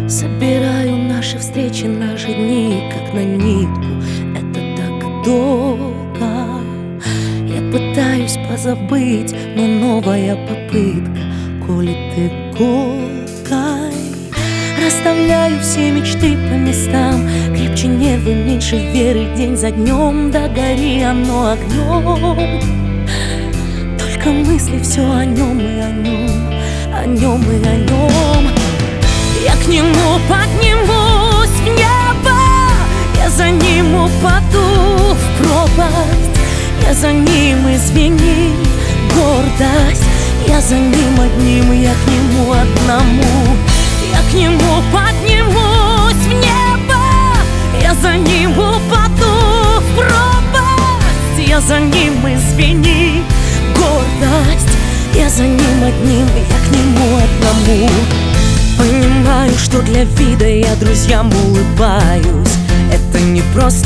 Собираю наши встречи, наши дни, как на нитку. Это так долго. Я пытаюсь позабыть, но новая попытка колет иголкой. Расставляю все мечты по местам, крепче нервы, меньше веры, день за днем. Да гори оно огнем. Только мысли все о нем и о нем, о нем и о нем. Я к нему поднимусь в небо, я за ним упаду в пропасть. Я за ним, извини, гордость. Я за ним одним, я к нему одному. Я к нему поднимусь в небо, я за ним упаду в пропасть. Я за ним, извини, гордость. Я за ним одним, я к нему одному. Понимаю, что для вида я друзьям улыбаюсь. Это не просто.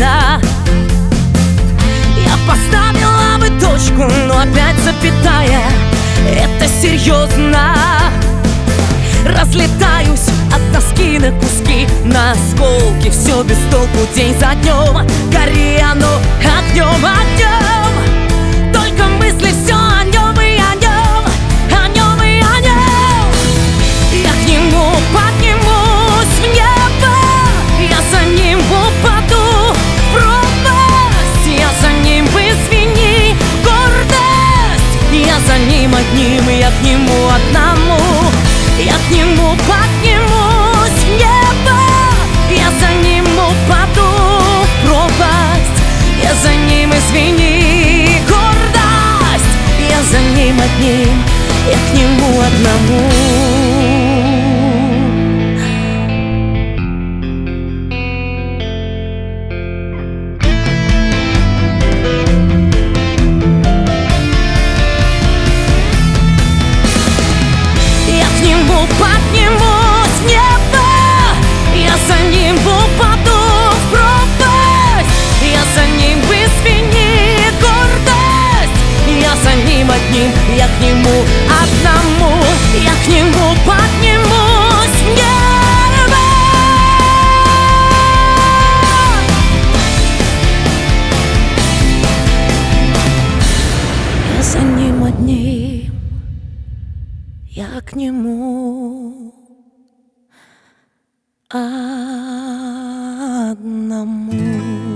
Я поставила бы точку, но опять запятая. Это серьезно. Разлетаюсь от тоски на куски, на осколки. Все без толку, день за днем. Гори оно огнем, огнем. Только мысли все о нем и о нем, о нем и о нем. Я к нему поднимусь в небо, я за ним упаду в пропасть. Я за ним, извини, гордость. Я за ним одним, я к нему одному. Я к нему поднимусь в небо, я за ним упаду в пропасть. Я за ним, извини, гордость. Я за ним одним, я к нему одному. Поднимусь в небо, я за ним упаду в пропасть. Я за ним, извини, гордость. Я за ним одним, я к нему одному. Я к нему поднимусь в небо. Я за ним одним, я к нему одному.